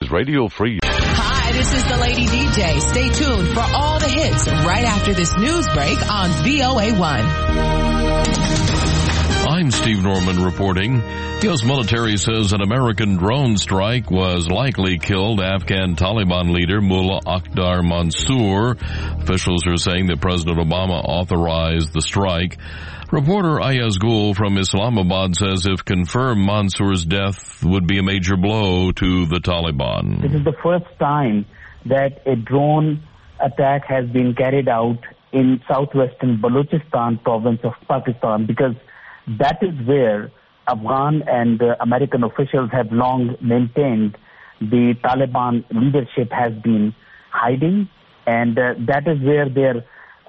is Radio Free. Hi, this is the Lady DJ. Stay tuned for all the hits right after this news break on VOA1. I'm Steve Norman reporting. U.S. military says an American drone strike was likely killed Afghan Taliban leader Mullah Akhtar Mansour. Officials are saying that President Obama authorized the strike. Reporter Ayaz Gul from Islamabad says if confirmed, Mansour's death would be a major blow to the Taliban. This is the first time that a drone attack has been carried out in southwestern Balochistan province of Pakistan, because that is where Afghan and American officials have long maintained the Taliban leadership has been hiding, and that is where their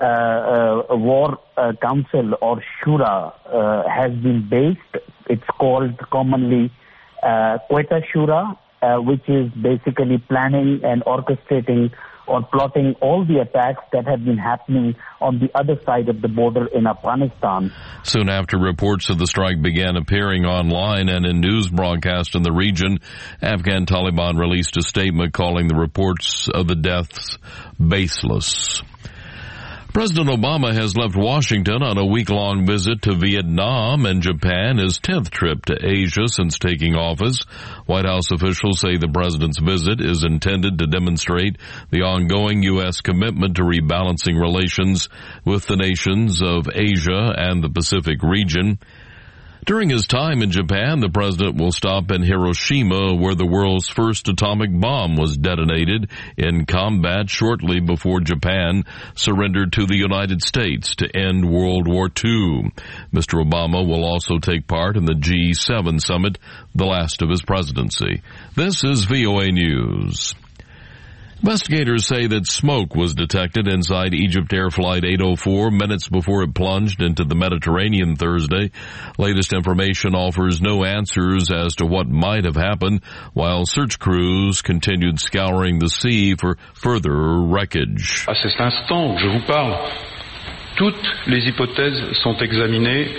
war council or Shura has been based. It's called commonly Quetta Shura, which is basically planning and orchestrating or plotting all the attacks that have been happening on the other side of the border in Afghanistan. Soon after reports of the strike began appearing online and in news broadcasts in the region, Afghan Taliban released a statement calling the reports of the deaths baseless. President Obama has left Washington on a week-long visit to Vietnam and Japan, his 10th trip to Asia since taking office. White House officials say the president's visit is intended to demonstrate the ongoing U.S. commitment to rebalancing relations with the nations of Asia and the Pacific region. During his time in Japan, the president will stop in Hiroshima, where the world's first atomic bomb was detonated in combat shortly before Japan surrendered to the United States to end World War II. Mr. Obama will also take part in the G7 summit, the last of his presidency. This is VOA News. Investigators say that smoke was detected inside Egypt Air Flight 804 minutes before it plunged into the Mediterranean Thursday. Latest information offers no answers as to what might have happened, while search crews continued scouring the sea for further wreckage. À cet instant, je vous parle. Toutes les hypothèses sont examinées.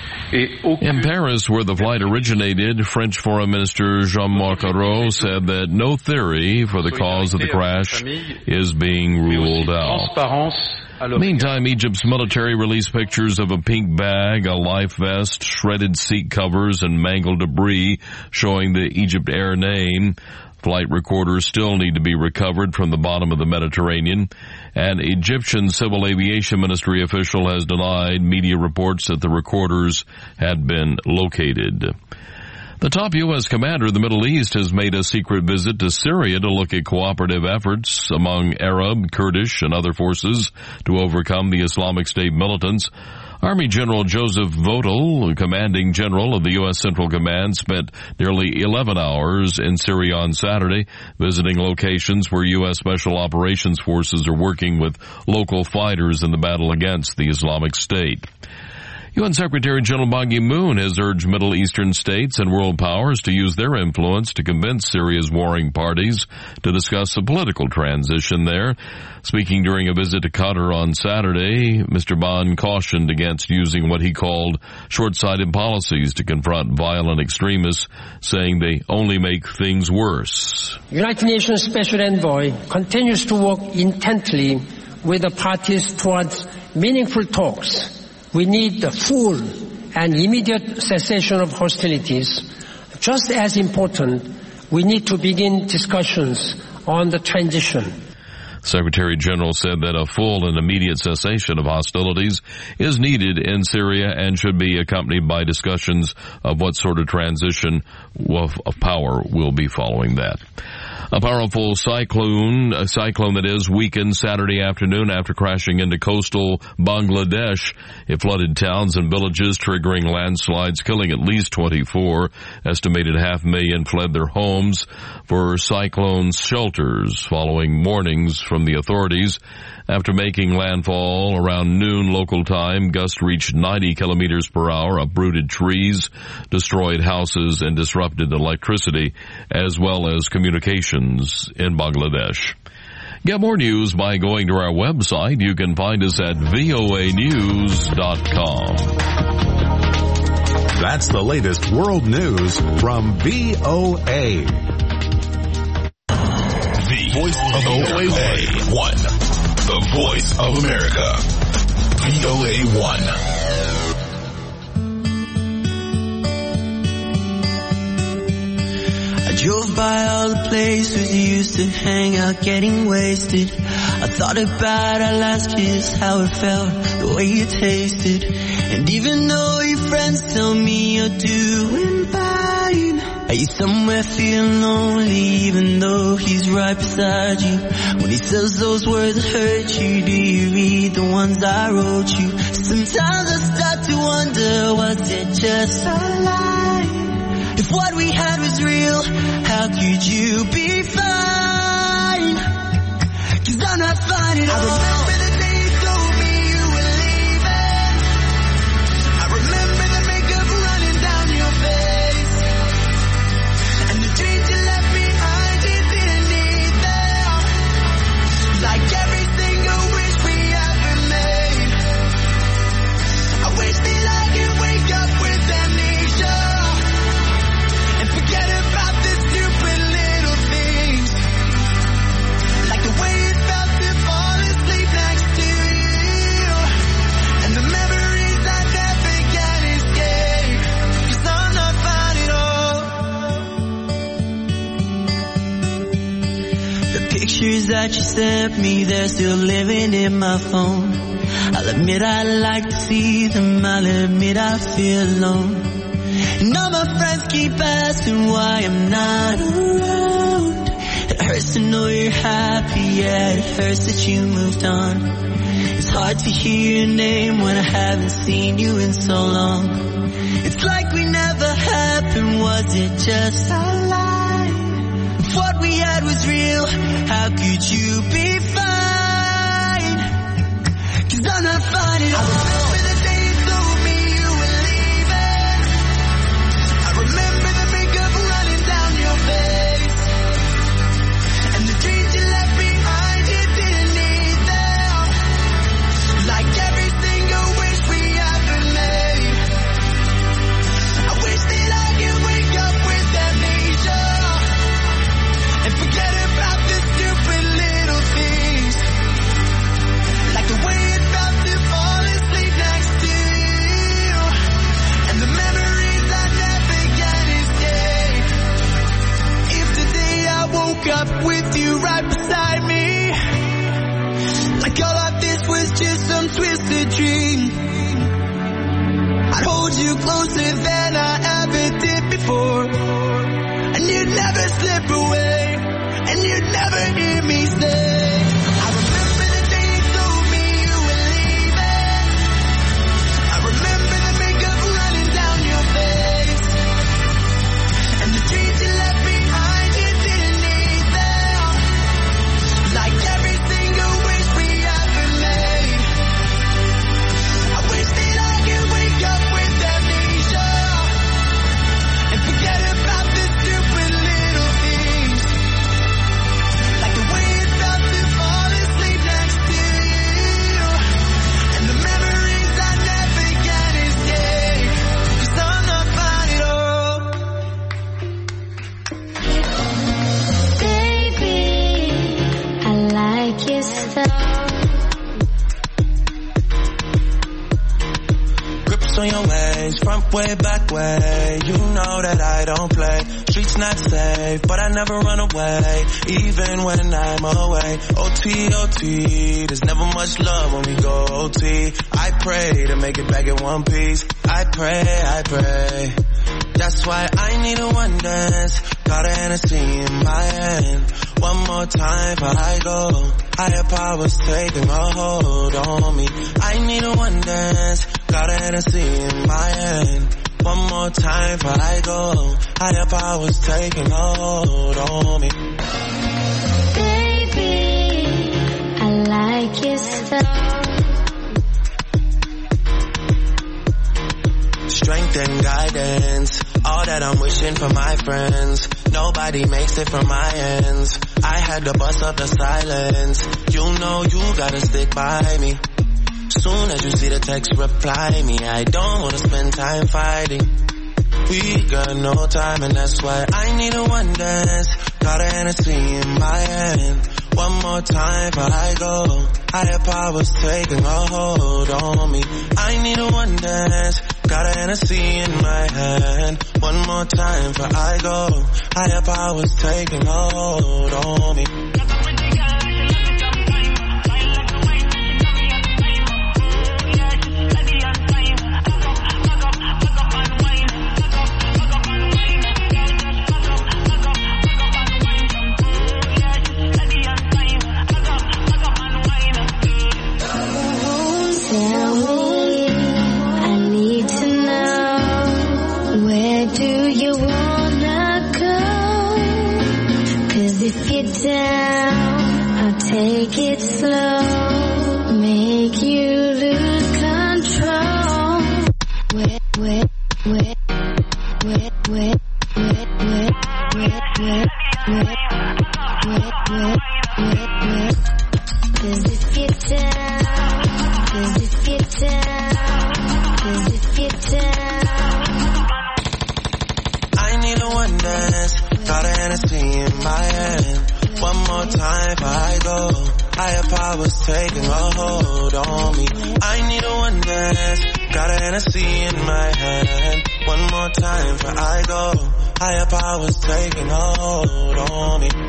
In Paris, where the flight originated, French Foreign Minister Jean-Marc Ayrault said that no theory for the cause of the crash is being ruled out. Meantime, Egypt's military released pictures of a pink bag, a life vest, shredded seat covers, and mangled debris showing the Egypt Air name. Flight recorders still need to be recovered from the bottom of the Mediterranean. An Egyptian Civil Aviation Ministry official has denied media reports that the recorders had been located. The top U.S. commander of the Middle East has made a secret visit to Syria to look at cooperative efforts among Arab, Kurdish, and other forces to overcome the Islamic State militants. Army General Joseph Votel, commanding general of the U.S. Central Command, spent nearly 11 hours in Syria on Saturday, visiting locations where U.S. Special Operations Forces are working with local fighters in the battle against the Islamic State. UN Secretary General Ban Ki-moon has urged Middle Eastern states and world powers to use their influence to convince Syria's warring parties to discuss a political transition there. Speaking during a visit to Qatar on Saturday, Mr. Ban cautioned against using what he called short-sighted policies to confront violent extremists, saying they only make things worse. United Nations Special Envoy continues to work intently with the parties towards meaningful talks. We need the full and immediate cessation of hostilities. Just as important, we need to begin discussions on the transition. Secretary General said that a full and immediate cessation of hostilities is needed in Syria and should be accompanied by discussions of what sort of transition of power will be following that. A powerful cyclone weakened Saturday afternoon after crashing into coastal Bangladesh. It flooded towns and villages, triggering landslides, killing at least 24. Estimated 500,000 fled their homes for cyclone shelters following warnings from the authorities. After making landfall around noon local time, gusts reached 90 kilometers per hour, uprooted trees, destroyed houses, and disrupted electricity, as well as communications in Bangladesh. Get more news by going to our website. You can find us at voanews.com. That's the latest world news from VOA. voice of VOA1. The voice of America. VOA1. I drove by all the places you used to hang out getting wasted. I thought about our last kiss, how it felt, the way it tasted. And even though your friends tell me you're doing fine, are you somewhere feeling lonely even though he's right beside you? When he says those words that hurt you, do you read the ones I wrote you? Sometimes I start to wonder, was it just a lie? If what we had was real, how could you be fine? 'Cause I'm not fine at all. I remember the day you told me you were leaving. I remember the makeup running down your face. And the dreams you left behind you didn't need them. Like every single wish we ever made. I wish that I could wake up with amnesia and forget about the stupid little things. Like the way it felt to fall asleep next to you. And the memories I never can escape. 'Cause I'm not fine at all. The pictures that you sent me, they're still living in my phone. I'll admit I like to see them, I'll admit I feel alone. And all my friends keep asking why I'm not around. It hurts to know you're happy, yeah, it hurts that you moved on. It's hard to hear your name when I haven't seen you in so long. It's like we never happened, was it just a lie? If what we had was real, how could you be fine? 'Cause I'm not fine at all. I remember the day you told me you were leaving. I remember the makeup running down your face. And the dreams you left behind you didn't need them. Like every single wish we ever made. I wish that I could wake up with amnesia and forget about the stupid little things. Like the way it felt to fall asleep next to you. And the memories I never can escape. If today I woke up with you right beside me, like all of this was just some twisted dream, I'd hold you closer than I ever did before. And you'd never slip away, and you'd never hear me say, I remember the day you told me you were leaving. I remember the makeup running down your face. And the dreams you left behind you didn't need them. Like every single wish we ever made. I wish that I could wake up with amnesia and forget about the stupid little things. Like the way it felt to fall asleep next to you. And the memories I never can escape. 'Cause I'm not fine at all. Baby, I like your style. Grips on your ways, front way, back way. You know that I don't play. Streets not safe, but I never run away, even when I'm away. OT, OT, there's never much love when we go OT. I pray to make it back in one piece. I pray. That's why I need a one dance. Got a Hennessy in my hand. One more time before I go. Higher powers taking a hold on me. I need a one dance. Got a Hennessy in my hand. One more time before I go. Higher powers taking a hold on me. Baby, I like your style. Strength and guidance, all that I'm wishing for my friends. Nobody makes it from my ends. I had to bust up the silence. You know you gotta stick by me. Soon as you see the text, reply me. I don't wanna spend time fighting. We got no time and that's why I need a one dance. Got a Hennessy in my hand. One more time before I go. Higher powers taking a hold on me. I need a one dance. Got a Hennessy in my hand. One more time before I go. Higher powers taking a hold on me. Take it slow, make you lose control. Wet, wet, wet, wet, wet, wet, wet, wet, wet, wet, wet, wet, wet, wet. 'Cause if you're down, 'cause if you're down, 'cause if you're down. I need a one dance, got a Hennessy in my hand. One more time before I go. Higher powers taking a hold on me. I need a one dance. Got a Hennessy in my hand. One more time before I go. Higher powers taking a hold on me.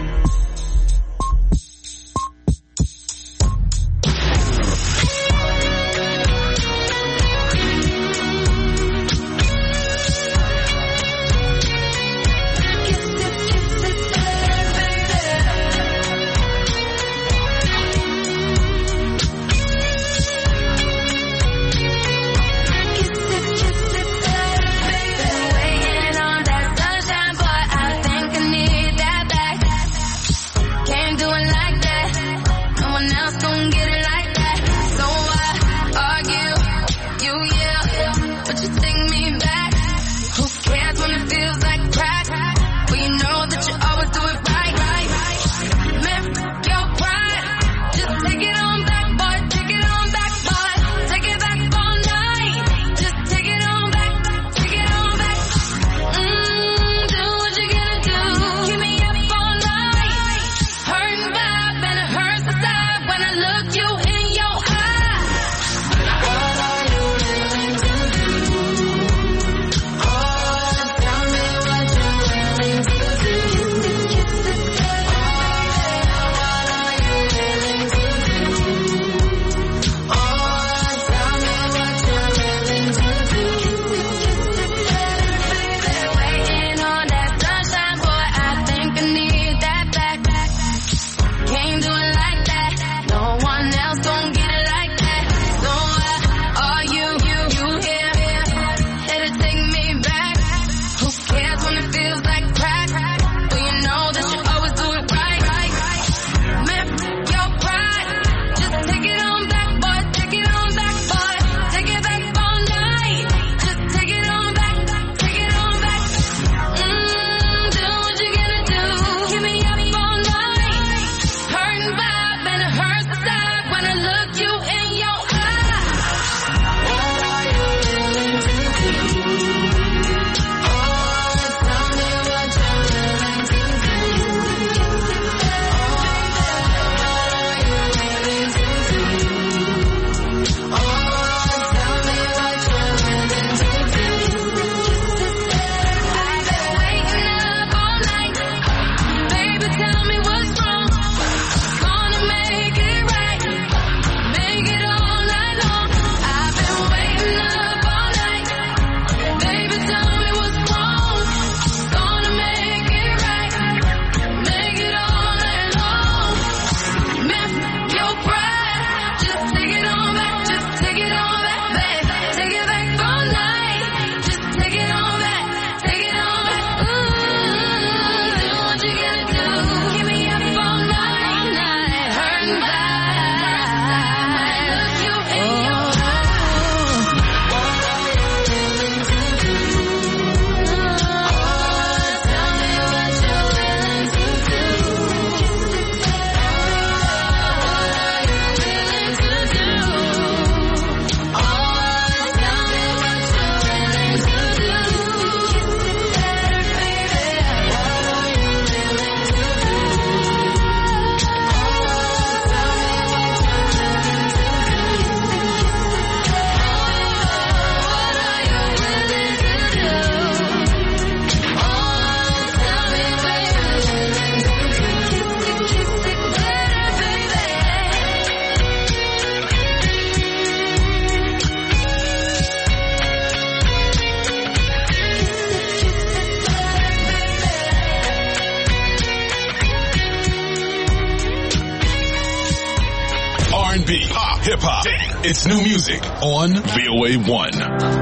R&B, pop, hip-hop. It's new music on VOA1.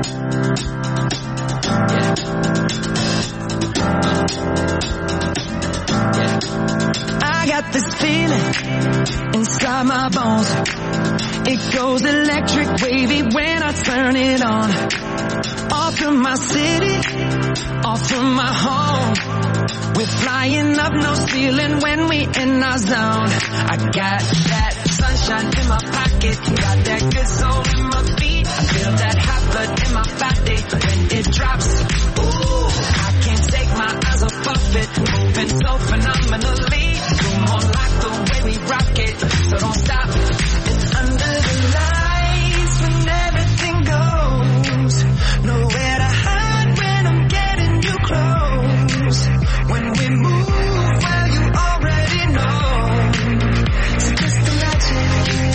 I got this feeling inside my bones. It goes electric wavy when I turn it on. Off from my city, off from my home. We're flying up, no ceiling when we in our zone. I got that sunshine in my pocket, got that good soul in my feet. I feel that hot blood in my body when it drops. Ooh, I can't take my eyes off of it, moving so phenomenally. Come on, like the way we rock it, so don't stop. It's under the lights when everything goes. Nowhere to hide when I'm getting you close. When we move, well, you already know. So just imagine.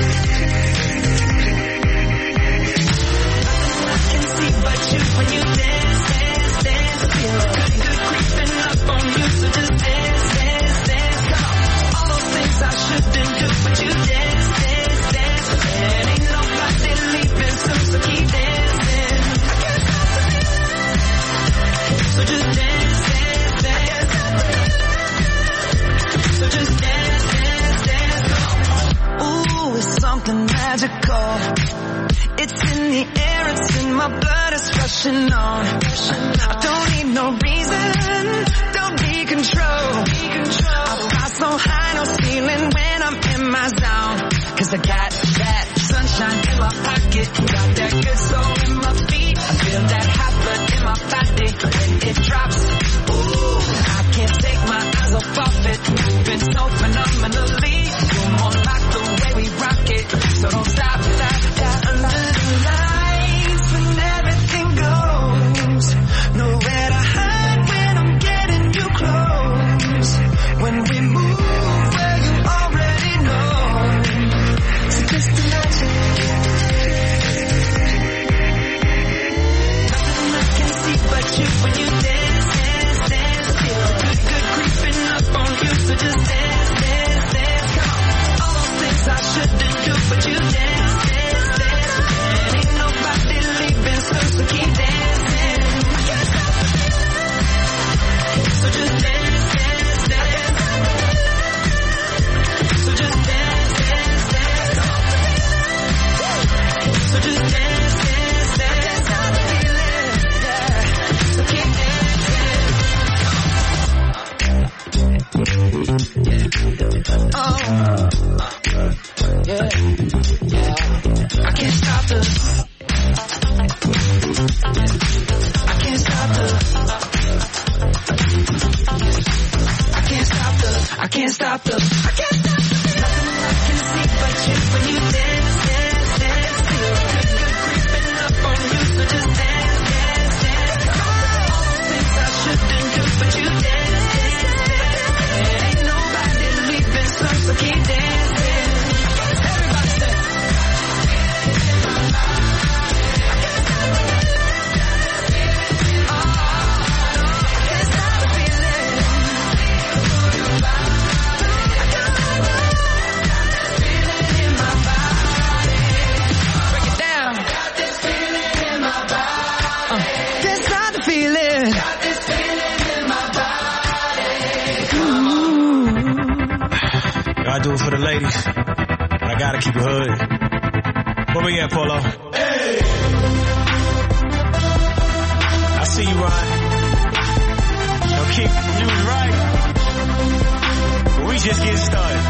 Nothing I can see but you when you dance, dance, dance. Feel good, good creeping up on you. So just dance, dance, dance. Come on. All those things I shouldn't do, but you dance, dance, dance. And ain't nobody leaving soon, so keep dancing. I can't stop the feeling. So just dance, dance, dance. So just dance, dance, dance. Ooh, it's something magical. It's in the air, it's in my blood, it's rushing on. I don't need no reason, don't need control. I fly so high, no ceiling when I'm in my zone. Cause I got that sunshine in my pocket, got that good soul in my feet. I feel that hot blood in my body when it drops. Ooh, I can't take my eyes off of it, moving so phenomenally. You're more like the way we rock it, so don't stop, stop, stop. Under the lights when everything goes, nowhere to hide when I'm getting you close. When we move, well, you already know. So just imagine. Nothing I can see but you when you dance, dance, dance. Feel good, good creeping up on you. So just dance, dance, dance. Come on. All those things I shouldn't do, but you dance, dance, dance. And ain't nobody leaving soon, so keep dancing. I can't stop the feeling. So just dance, dance, dance. So just dance, dance, dance. So just dance, dance, dance. Stop the feeling, yeah. So keep dancing. Oh, yeah, yeah. I can't stop the. I can't stop the. I can't stop the. I can't stop the. I can't stop the. Nothing I can see but you when you dance, dance, dance. Feel good, good creeping up on you, so just dance, dance, dance. All those things I shouldn't do, but you dance, dance, dance. And ain't nobody leaving soon, so keep dancing. Everybody say. I do it for the ladies, but I gotta keep it hood. Where we at, Polo? Hey! I see you, Ryan. Now keep you right. But we just getting started.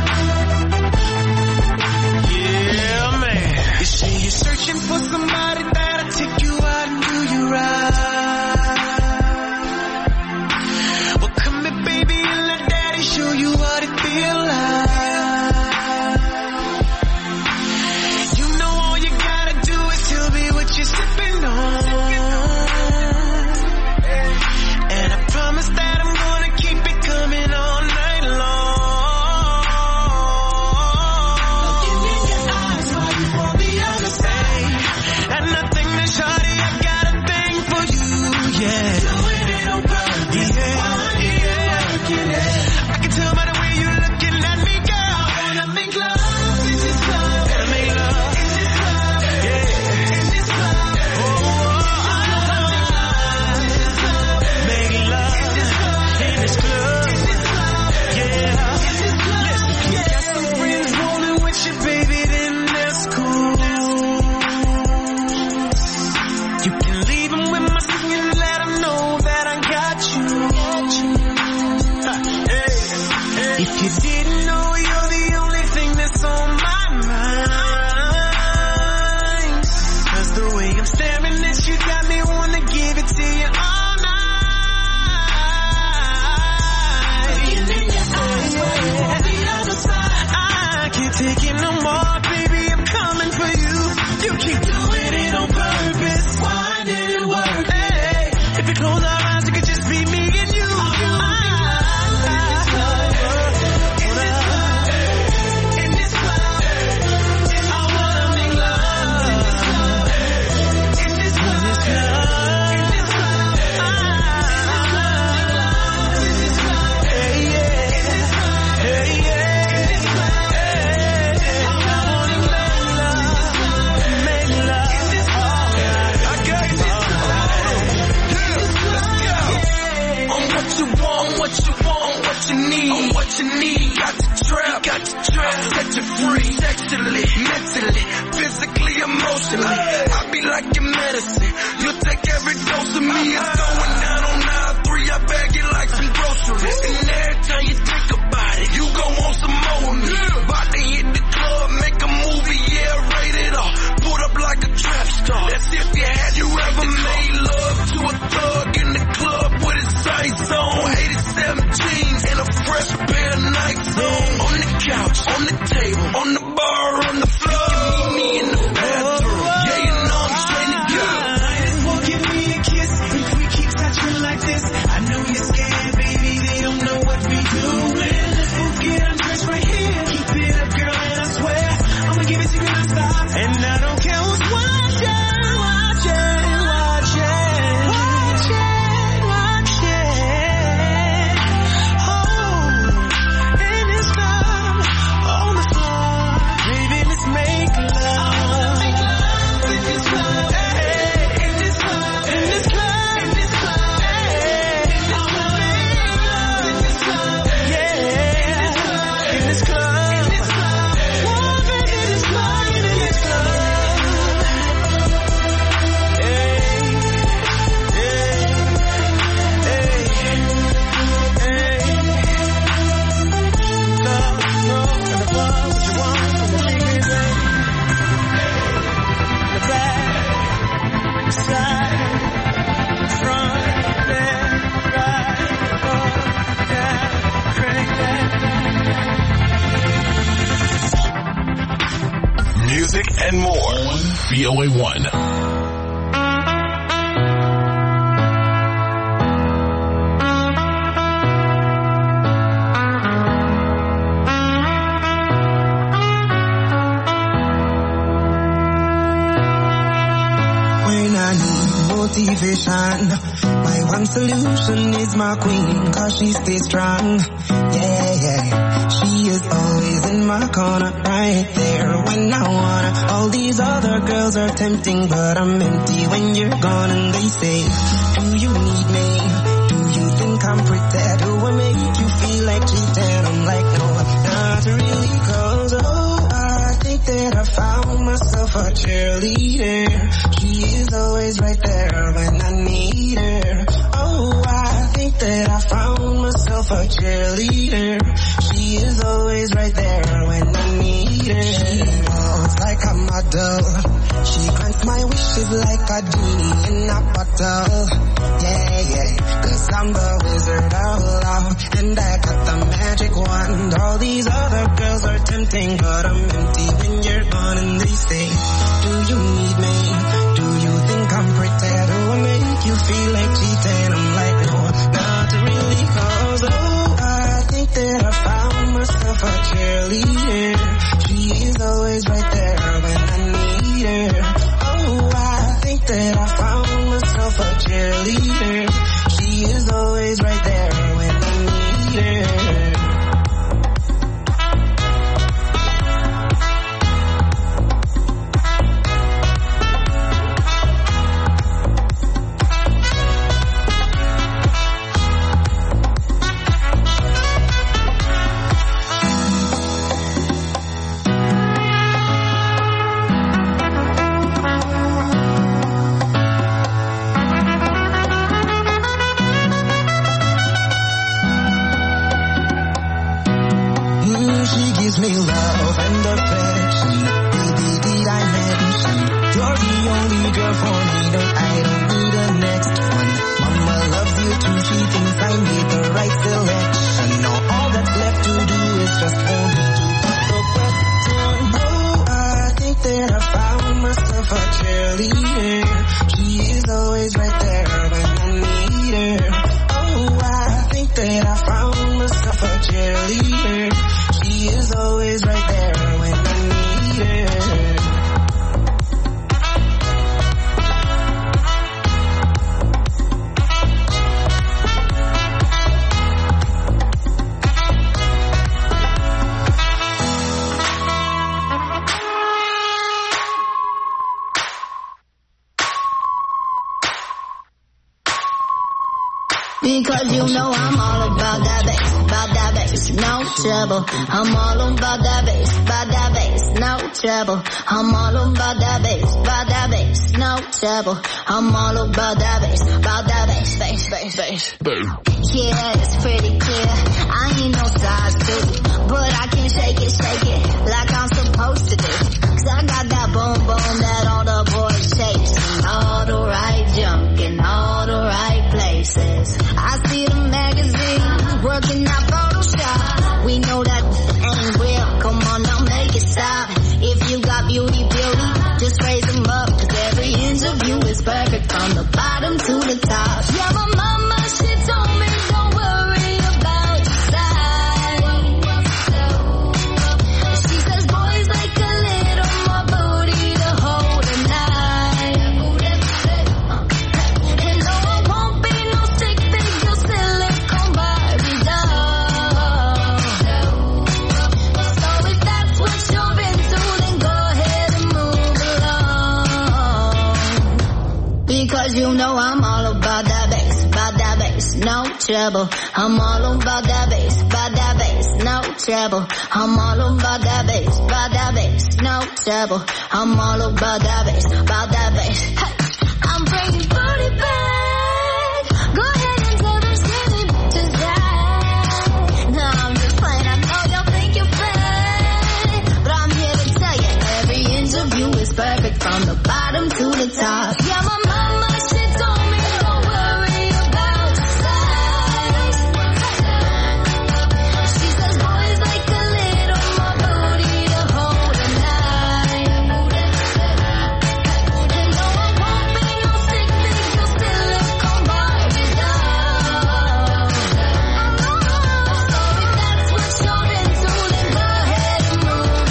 Yeah, man. You say you're searching for somebody that'll take you out and do you right. Well, come here, baby, and let daddy show you what it feels like. And nothing emotionally. I be like your medicine. You'll take every dose of me. It's going down on aisle 3. I bag it like some groceries. And every time you think about it, you gon' want some more of me. About to hit the club, make a movie, yeah, rated R. Put up like a trap star. That's if you had you ever made love to a thug in the club with his sights on. 87 jeans and a fresh pair of Nikes on. On the couch, on the table, on the bar, on the floor. You can meet me in the bathroom. Yeah, you know I'm straight to go. Just won't give me a kiss if we keep touching like this. I know you're scared, baby. They don't know what we doing. Let's get undressed right here. Keep it up, girl, and I swear I'ma give it to you non-stop. And I don't care who's watching. Music and more on VOA1. When I need motivation, my one solution is my queen, cause she stays strong. Yeah, she is always in my corner, right there when I wanna. All these other girls are tempting, but I'm empty when you're gone. And they say, do you need me? Do you think I'm pretty? Do I make you feel like cheating? I'm like, no, not really, cause I think that I found myself a cheerleader. She is always right there when I need her. Oh, I think that I found myself a cheerleader. She is always right there when I need her. She walks like a model. She grants my wishes like a genie in a bottle. Yeah, cause I'm the wizard of love, and I got the magic wand. All these other girls are tempting, but I'm empty when you're gone. And they say, do you need me? Do you think I'm pretty? Do I make you feel like cheating? I'm like, no, not really, cause I think that I found myself a cheerleader. She is always right there when I need her. Oh, I think that I found myself a cheerleader. She is always right there when I need her. Me love and affection. Baby, did I mention you're the only girl for me? No, I don't need a next one. Mama loves you too. She thinks I made the right selection. Now all that's left to do is just for me to put the button. Oh, I think that I found myself a cheerleader. She is always right there when I need her. Oh, I think that I found myself a cheerleader. She is always right there when I need her. Because you know I'm all about that bass, no trouble. I'm all about that bass, no trouble. I'm all about that bass, no trouble. I'm all about that bass, bass. Yeah, it's pretty clear. I ain't no size 2, but I can shake it like I'm supposed to do. 'Cause I got that boom boom that all the boys chase, and all the right junk in all the right places. I see the magazine working out Photoshop. We know that ain't real. Come on now, make it stop. If you got beauty, just raise them up. 'Cause every inch of you is perfect from the bottom to the top. Yeah, my mama, she told me don't worry about your size. She says boys like a little more booty to hold at night. And no, I won't be no stick figure silicone Barbie doll. So if that's what you're into, then go ahead and move along. Because you know I'm all about that bass, no trouble. I'm all about that bass, no trouble. I'm all about that bass, no trouble. I'm all about that bass, Hey, I'm bringing booty back. Go ahead and tell them skinny bitches that. No, I'm just playing. I know y'all think you're fat, but I'm here to tell you every inch of you is perfect from the bottom to the top. Yeah, my mama, she told me don't worry about your size. She says boys like a little more booty to hold at night. And no, I won't be no stick figure silicone Barbie doll. So if that's what you're into, then go ahead and move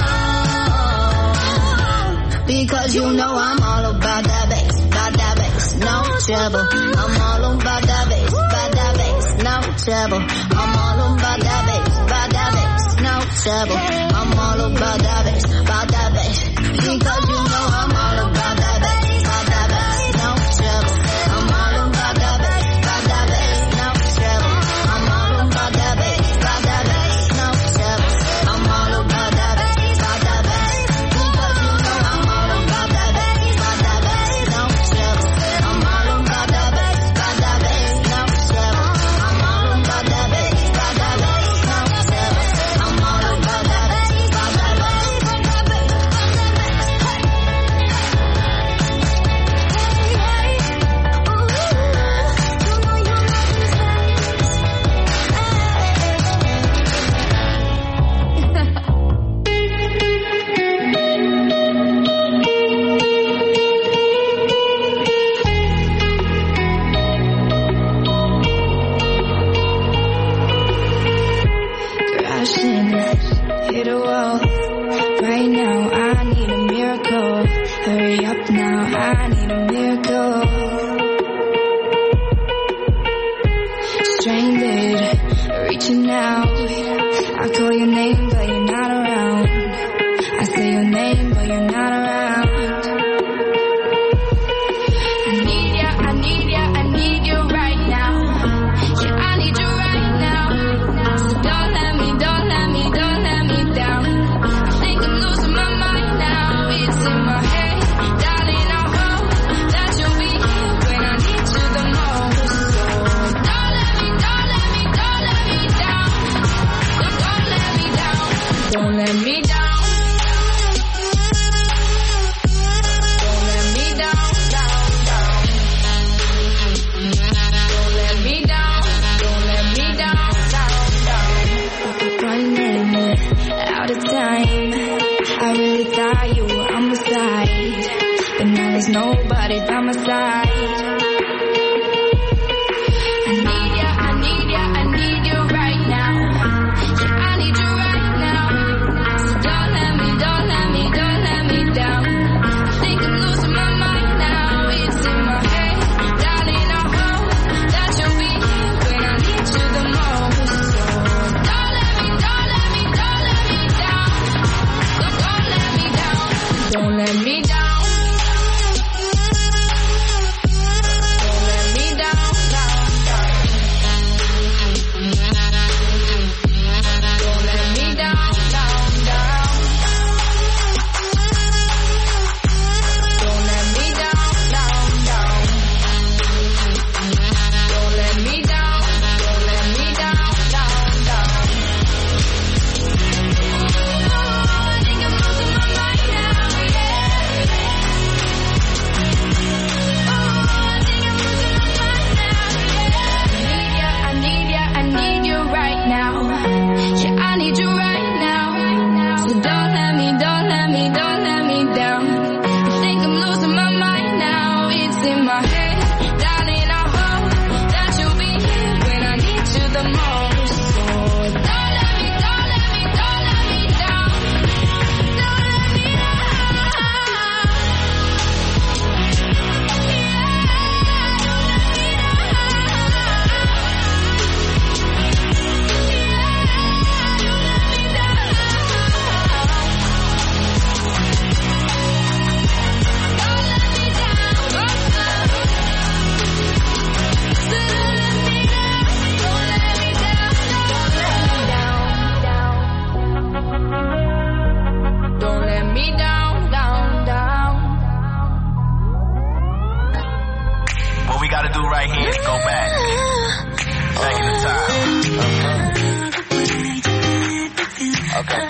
along. Because you know I'm all about that bass, no trouble. I'm all about that bass, no trouble. I'm all about that bass, no trouble. I'm all about that bass, because you know I'm all about that bass, no trouble. I'm all about that bass, no trouble. I'm all about that bass, no trouble. I'm all about that bass, because you know I'm all about that bass, no trouble. I'm all about that bass, no trouble. I'm all about that bass, no trouble. I'm all about that bass, crashing, hit a wall. Right now, I need a miracle. Hurry up now, I need a miracle. Stranded, reaching out. I call your name, but you're not around. I say your name, but you're not around. I need ya, I need ya, I need you right now. Yeah, I need you right now. So don't let me down. I think I'm losing my mind now. It's in my head, darling. I hope that you'll be here when I need you the most. So don't let me down. Don't let me down. Don't let me down. Don't let me down. Out of time, I really thought you were on my side, but now there's nobody by my side. I need ya, I need ya, I need you right now. Yeah, I need you right now. So don't let me down. I think I'm losing my mind now. It's in my head, darling. I hope that you'll be here when I need you the most. So don't let me down. Don't let me down. right here to go back. Back in the time. Okay.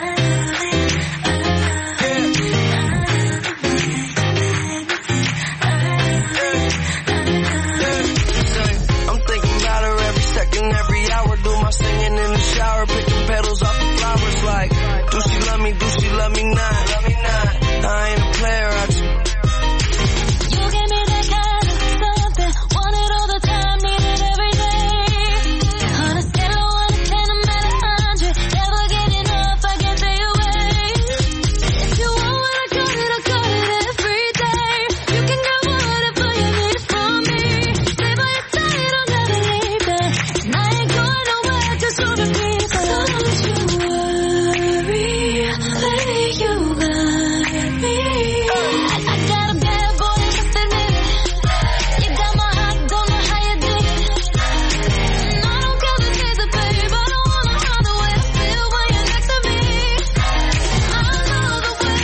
I'm thinking about her every second, every hour. Do my singing in the shower, picking petals off the flowers. Like, do she love me? Do she love me not? I ain't a player. I just You give me that kind of something, want it all the time, need it every day. On a scale of 1 to 10, I'm at 100. Never get enough, I can't stay away. If you want what I got it every day. You can get whatever you need from me. Stay by your side, don't gotta leave it. And I ain't going nowhere, just so to keep it. Don't you worry, lady, you got me. I got a bad boy, must admit it. You got my heart, don't know how you did it. And I don't care the taste of babe, I don't wanna hide the way I feel when you're next to me. I know the way,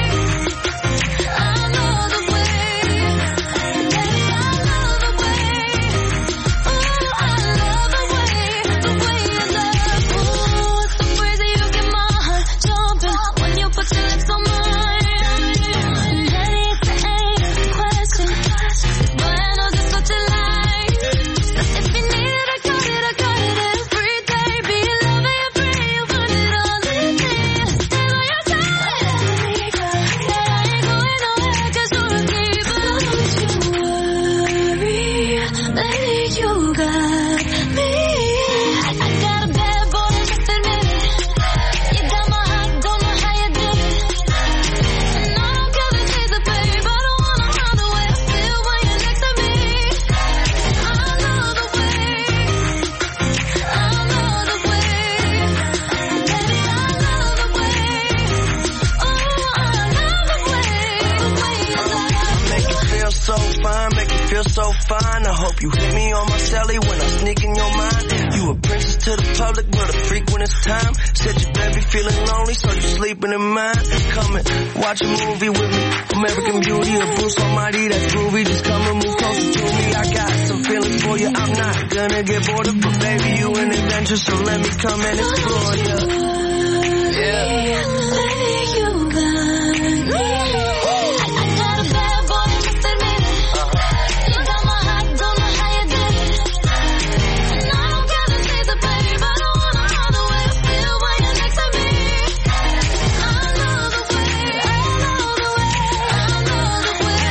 I know the way, baby, I know the way. Ooh, I love the way you love. Ooh, it's so crazy, you get my heart jumping when you put your lips on mine. Daddy, it's the question, boy, I know just what you like. If you need it, I got it every day. Be your lover, your friend, you want it all in me. Stay by your side, yeah, I ain't going nowhere, just wanna keep it. Don't you worry, lady, you got me. I got a bad boy, just admit it. You got my heart, don't know how you did it. And I don't care the taste of babe, I don't wanna hide the way I feel when you're next to me. I know the way, I know the way, baby, I know the way. Ooh, I love the way you love. make you feel so fine, make you feel so fine. I hope you hit me on my celly when I sneak in your mind. You a princess to the public, but a freak when it's time. Said you better be feeling lonely, so you sleeping in mine. Come and watch a movie with me. American Beauty or Bruce Almighty, that's groovy. Just come and move closer to me. I got some feelings for you, I'm not gonna get bored of. But baby, you an adventure, so let me come and explore you. Yeah. Lady, you got me. I got a bad boy, just admit it. You got my heart, don't know how you did it. And I don't care the taste of babe, I don't wanna hide the way I feel when you're next to me. I know the way, I know the way, I know the way,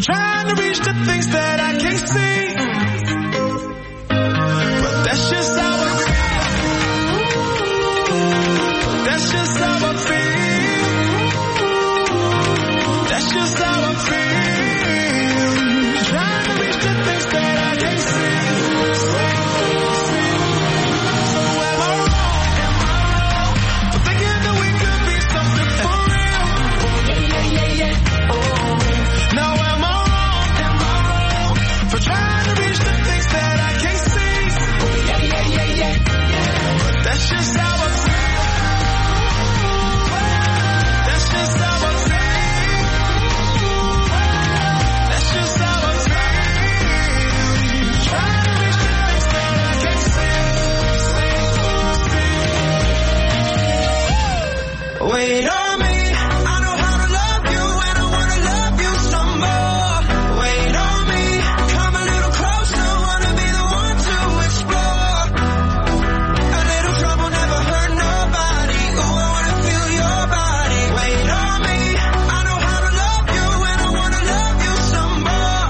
trying to reach the things that I can't see. But that's just how I feel. That's just how I feel. That's just how I feel. Trying to reach the things that I can't see. So am I wrong for thinking that we could be something for real? Yeah. Now am I wrong for trying to reach the things that I can't see? Yeah. But that's just how I feel. That's just how I feel. That's just how I feel. Trying to reach the things that I can't see. Wait on me. I know how to love you and I wanna love you some more. Wait on me. Come a little closer. Wanna be the one to explore. A little trouble never hurt nobody. Ooh, I wanna feel your body. Wait on me. I know how to love you and I wanna love you some more.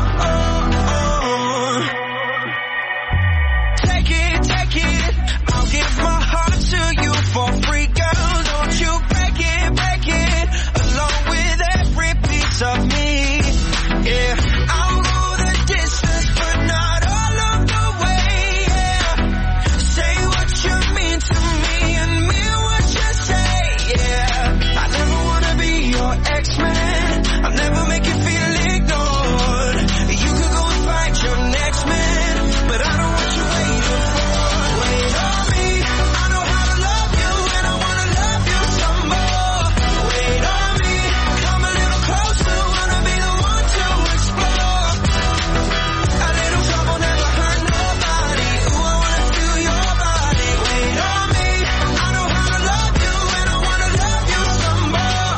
Take it. I'll give my heart to you for free, girl. Don't you break it. Along with every piece of me. Yeah, I'll go the distance, but not all of the way. Yeah, say what you mean to me and mean what you say. Yeah, I never wanna be your ex-man. I'll never make you feel ignored. You could go and find your next man, but I don't want you waiting for. Wait on me. I know how to love you and I wanna love you some more. Wait on me. Come a little closer. Wanna be the one to explore. A little trouble never hurt nobody. Ooh, I wanna feel your body. Wait on me. I know how to love you and I wanna love you some more.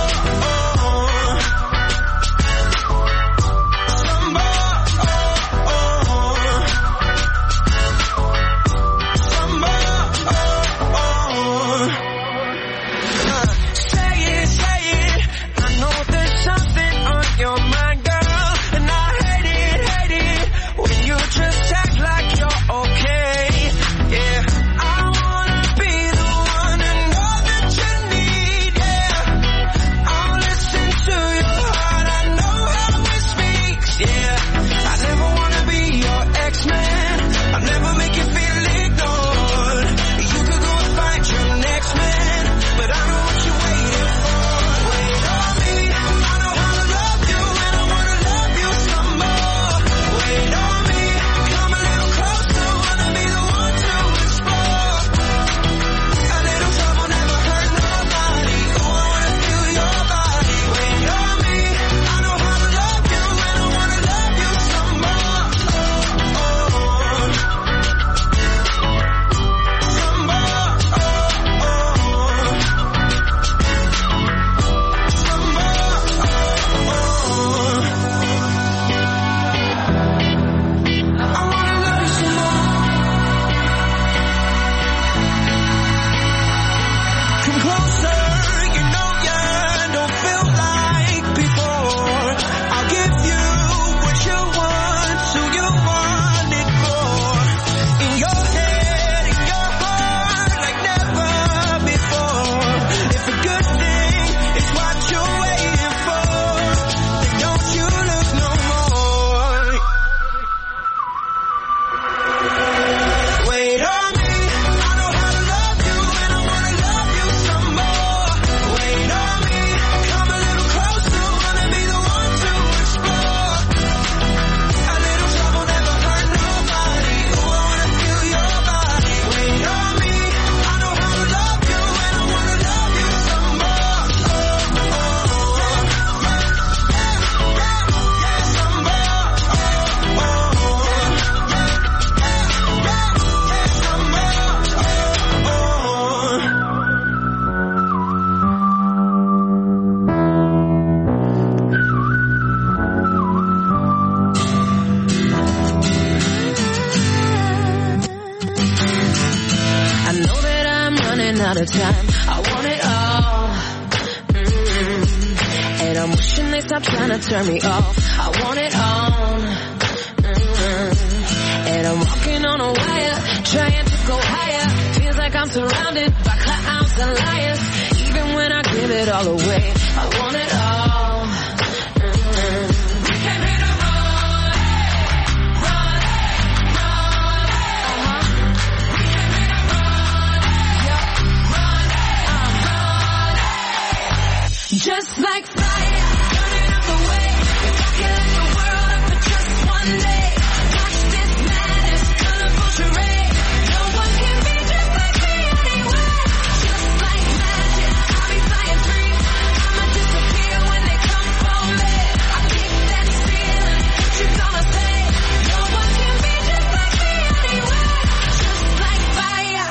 Some more. Some more. Say it. I know there's something on your mind, girl, and I hate it when you just act like you're okay. Yeah, I wanna be the one and know that you need. Yeah, I'll listen to your heart. I know how it speaks. Yeah, I never wanna be your ex-man. I'll never make you feel ignored. You could go and find your next man, but I know what you're waiting for. Wait on me. I know how to love you and I wanna love you some more. Wait on me. Come a little closer. Wanna be the one to explore. A little trouble never hurt nobody. Ooh, I wanna feel your body. Wait on me. I know how to love you and I wanna love you some more. Some more. Come closer, you know you don't feel like before. I'll give you what you want, so you want it more. In your head, in your heart, like never before. If a good thing is what you're waiting for, then don't you look no more. Wait on me. I know how to love you and I wanna love you some more. Wait on me. Come a little closer. Wanna be the one to explore. A little trouble never hurt nobody. Ooh, I wanna feel your body. Wait on me. I know how to love you and I wanna love you some more. Some I know that I'm running out of time. I want it all. And I'm wishing they stop trying to turn me off. I want it all. And I'm walking on a wire, trying to go higher. Feels like I'm surrounded by clowns and liars. Even when I give it all away, I want it all. We came here to run, run, run. We came here to run, run. Just like fire, burning up the way, rocking like the world up for just one day. Watch this madness, colorful charade. No one can be just like me anyway. Just like magic, I'll be flying free. I'ma disappear when they come for me. I kick that ceiling, what you gonna say? No one can be just like me anyway. Just like fire.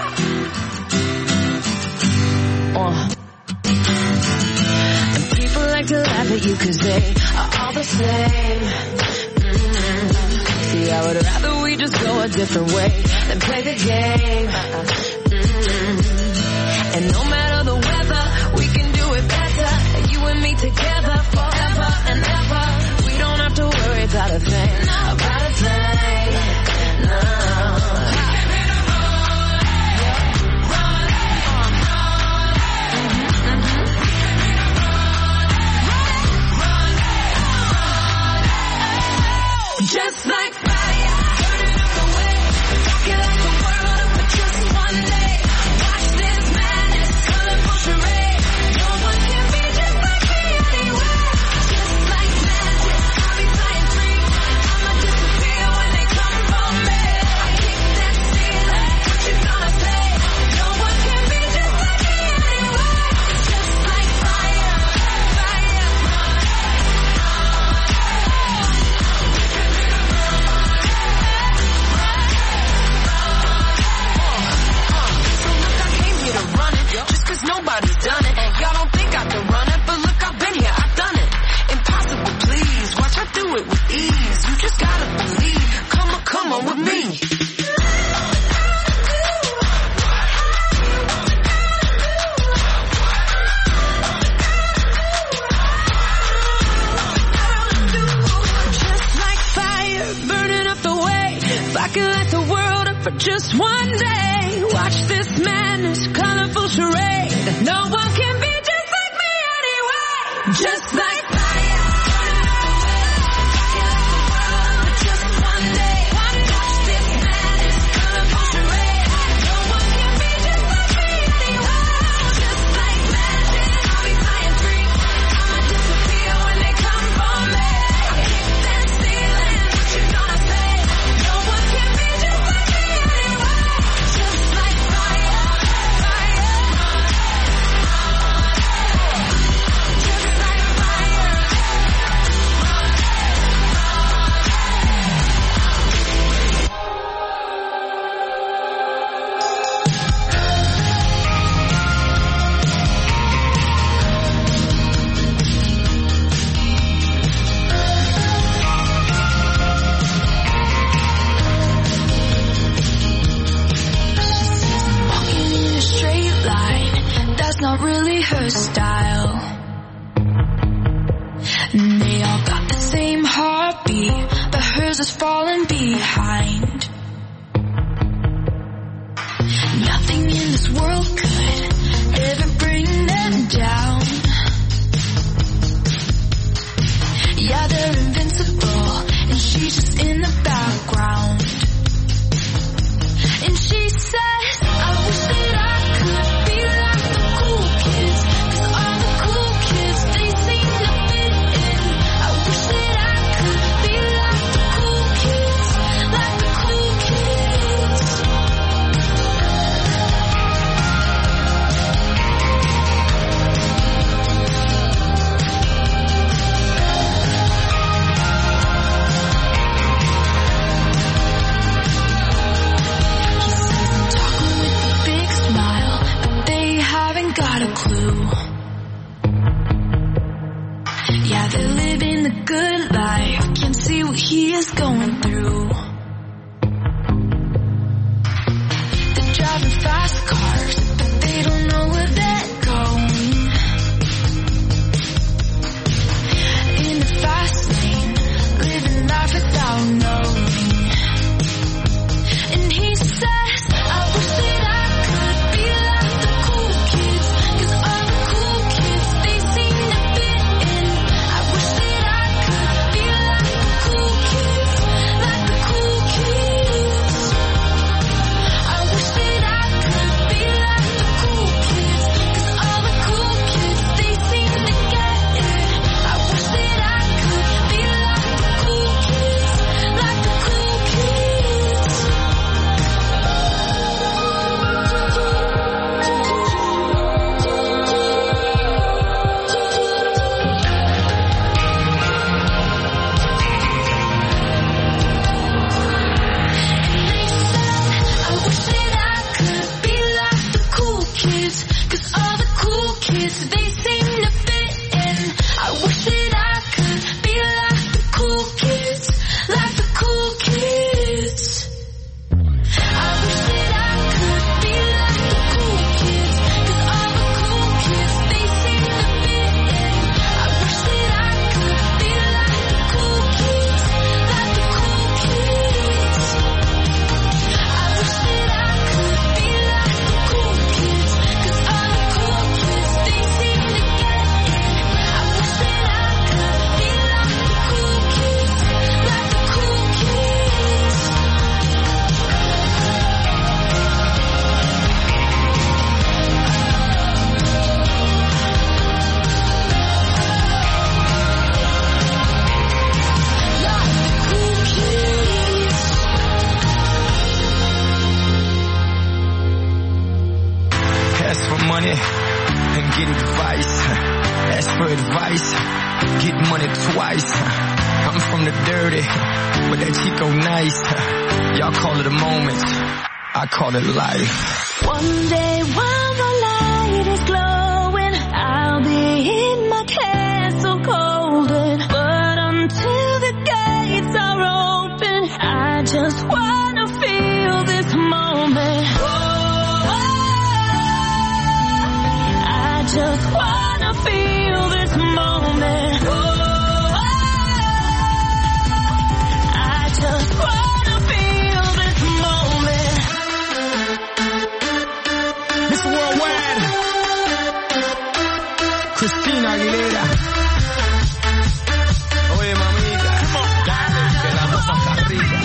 And people like to laugh at you 'cause they are all the same. See, I would rather we just go a different way than play the game. And no matter the weather, we can do it better. You and me together forever and ever. We don't have to worry about a thing, about a thing. No. Just like fire, burning up the way, rocking like the world up for just one day. Watch this madness, colorful charade. No one can be just like me anyway. Just like magic, I'll be flying free. I'ma disappear when they come for me. I kick that ceiling, what you gonna say? No one can be just like me anyway. Just like fire, fire. To run it, just 'cause nobody's done it. Y'all don't think I can run it, but look, I've been here, I've done it. Impossible, please, watch I do it with ease. You just gotta believe, come on with me. Just like fire, burning up the way, if I could light the world up for just one day. Watch this madness, colorful charade. No one can be just like me anyway. Just like fire, rocking like the world for just one day. Watch this madness, colorful charade. No one can be just like me anyway. Just like magic, I'll be flying free. I'ma disappear when they come for me. I kick that ceiling, what you gonna say? No one can be just like me anyway. Just like fire, fire. Just like fire. Walking in a straight line, that's not really her style. And they all got the same heartbeat, but hers is falling behind. Nothing in this world could ever bring them down. Yeah, they're invincible, and she's just in the background. And she says, I wish that I could be like the cool kids, 'cause all the cool kids, they seem to fit in. I wish that I could be like the cool kids, like the cool kids. Got a clue. Yeah, they're living the good life. Can't see what he is going through. They're driving fast cars, but they don't know where they're going. In get advice. Ask for advice, get money twice. I'm from the dirty, but that Chico nice. Y'all call it a moment, I call it life. One day while the light is glowing, I'll be in my castle golden. But until the gates are open, I just wanna feel this moment. I just wanna feel this moment. I just wanna feel this moment. Mr. Worldwide, Christina Aguilera. Oye, mamita, dale, que la cosa está rica.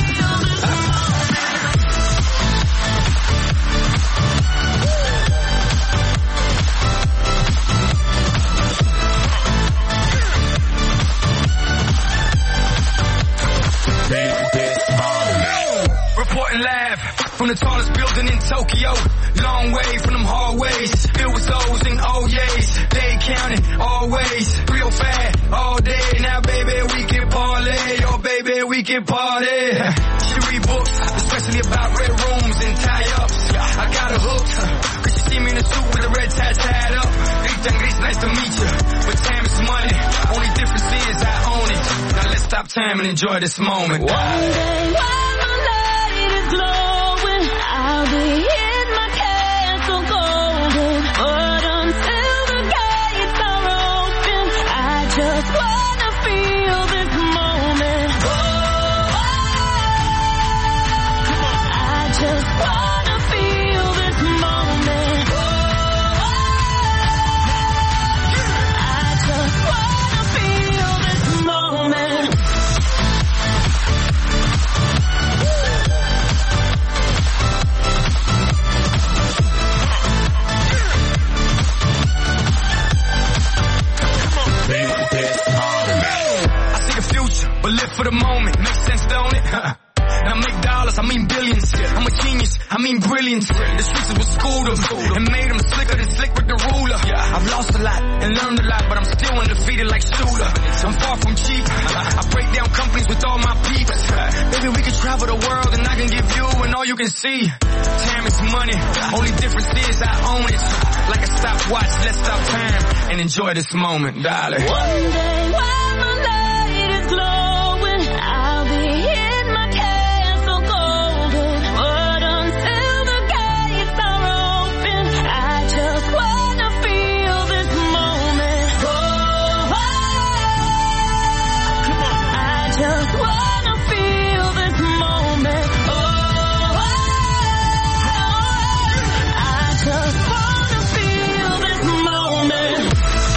Reporting live from the tallest building in Tokyo. Long way from them hallways, filled with O's and O's. They counting always, 305 all day. Now baby we can parlay, oh baby we can party. She read books, especially about red rooms and tie-ups. I got her hooked, cause she see me in a suit with the red ties tied up. Gris, nice to meet you, but time is money. Only difference is I own it. Now let's stop time and enjoy this moment. One day while the light is glowing, I'll be in my castle golden. But until the gates are open, I just wanna feel this moment. I just wanna feel this moment. I just wanna feel this moment. I see the future, but live for the moment. Makes sense, don't it? Now make dollars, I mean billions. I'm a genius, I mean brilliance. The streets was schooled them and made them slicker than slick with the ruler. I've lost a lot and learned a lot, but I'm still undefeated like Shooter. I'm far from cheap. I break down companies with all my peeps. Baby, we can travel the world and I can give you and all you can see. Time is money, only difference is I own it. Like a stopwatch, let's stop time and enjoy this moment, darling. One day while the light is glowing, I'll be in my castle golden. But until the gates are open, I just wanna feel this moment. I just wanna feel this moment. I just wanna feel this moment.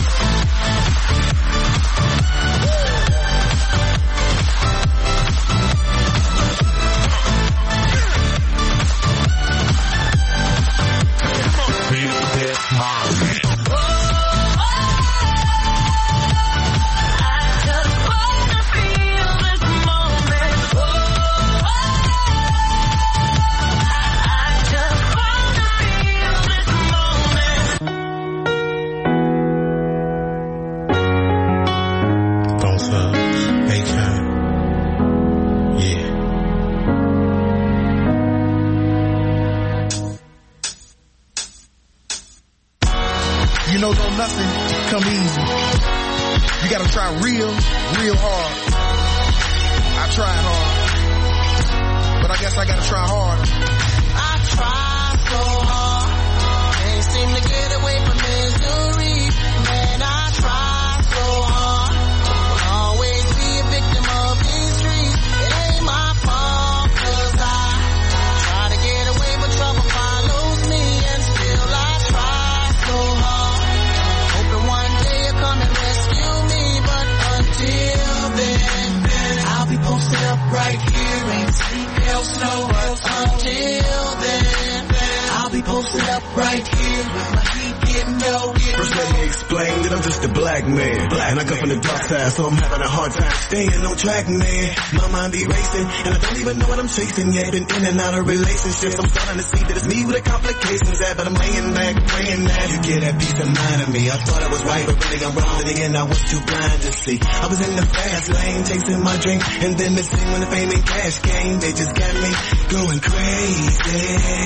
You know, don't nothing come easy. You gotta try real hard. I tried hard, but I guess I gotta try hard. I try so hard, can't seem to get away from misery. Man, I try so hard, will always be a victim of these streets. It ain't my fault, 'cause I try to get away, but trouble follows me, and still I try so hard. Hoping one day you'll come and rescue me, but until then, I'll be posted up right here, ain't seen hell snow, but until then, I'll be posted up right here with my heat getting low. First let me explain that I'm just a black man. And I come from the dark side, so I'm having a hard time staying on track, man. My mind be racing, and I don't even know what I'm chasing yet. Been in and out of relationships, I'm starting to see that it's me with the complications at, but I'm laying back, praying that you get that peace of mind of me. I thought I was right, but really I'm wrong. Then again, I was too blind to see. I was in the fast lane, chasing my dream, and then the thing when the fame and cash came, they just got me going crazy.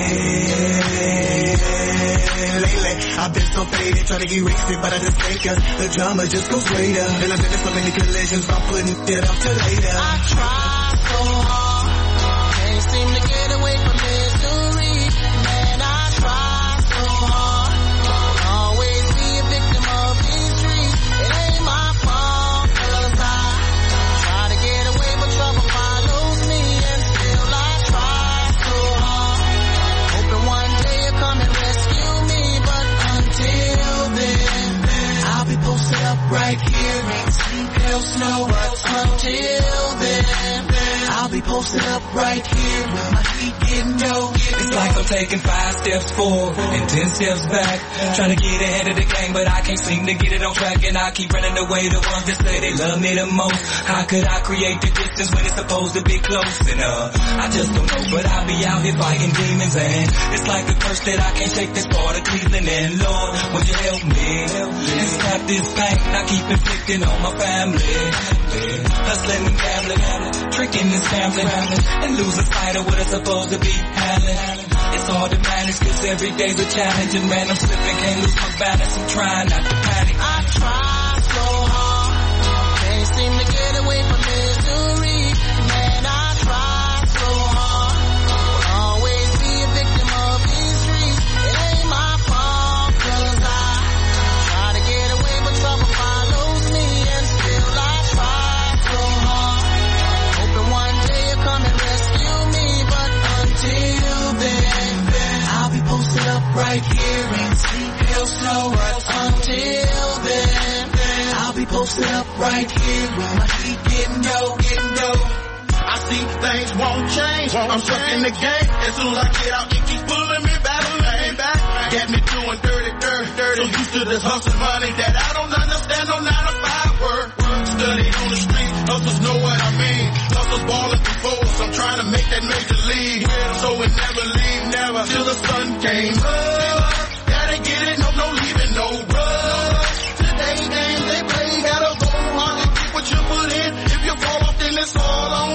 Lately, I've been so faded, trying to erase it, but I just think the drama just goes greater. And I've been in so many collisions, I'm putting it off till later. I try so hard, can't seem to get away from misery. Man, I try so hard, always be a victim of these streets. It ain't my fault, 'cause I try to get away, but trouble follows me, and still I try so hard, hoping one day you'll come and rescue me. But until then, I'll be posted up right here, ain't sleep, hell, snow. But until then, I'll be posted up right here with my feet getting low. It's like I'm taking 5 steps forward and 10 steps back, trying to get ahead of the game, but I can't seem to get it on track. And I keep running away the ones that say they love me the most. How could I create the distance when it's supposed to be close? And I just don't know, but I'll be out here fighting demons, and it's like a curse that I can't take this part of Cleveland. And Lord, would you help me and stop this pain I keep inflicting on my family? Hustling and gambling, tricking and scambling, and losing sight of what it's supposed to be handling. It's hard to manage 'cause every day's a challenge, and man, I'm slipping, can't lose my balance. I'm trying not to panic. I try so hard, can't seem to get away from misery. Man, I try so hard, will always be a victim of these streets. It ain't my fault, 'cause I try to get away, but trouble follows me, and still I try so hard, hoping one day you'll come and rescue me. But until then, I'll be posted up right here, ain't sleep, hell, snow. But until then, I'll be posted up right here with my feet getting low, getting low. I see things won't change. I'm stuck in the game. As soon as I get out, it keeps pulling me back. Got me doing dirty. So used to this hustle money that I don't understand. No 9 to 5 work. Studied on the street. Hustlers know what I mean. Hustlers balling before us. I'm trying to make that major league. So it never leave, never till the sun came up. Gotta get it, no leaving, no rush. Today games they play, gotta go hard and get what you put in. If you fall off, then it's all on